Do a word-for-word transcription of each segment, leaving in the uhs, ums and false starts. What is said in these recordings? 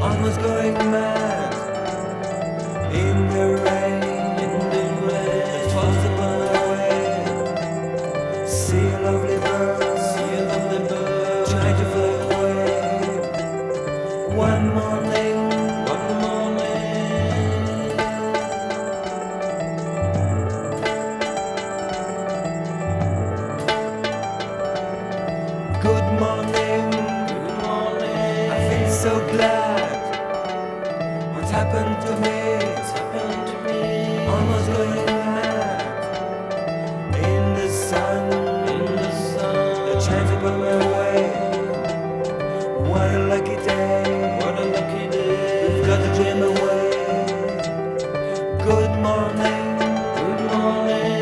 almost going mad in the rain, in the rain that falls upon my way. See a lovely bird, see a lovely bird, try to fly away. One morning, one morning, good morning, good morning. I feel so glad. What's happened to me? What's happened to me? Almost going mad in the sun, in the sun that shines upon my way. What a lucky day! What a lucky day! We've got to dream away. Good morning, good morning.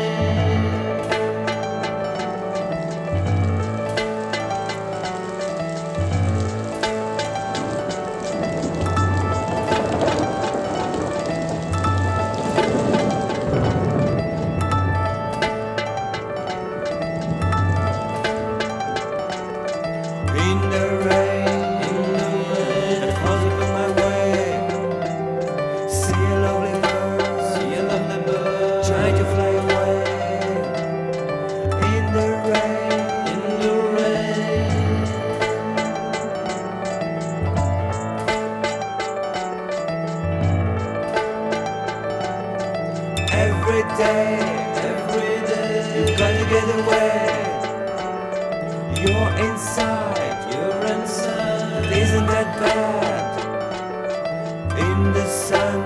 In the rain, in the rain that falls upon my way. See a lovely bird, see a lovely bird, try to fly away. In the rain, in the rain. Every day, every day, you've got to get away. You're inside, you're inside. Isn't that bad? In the sun,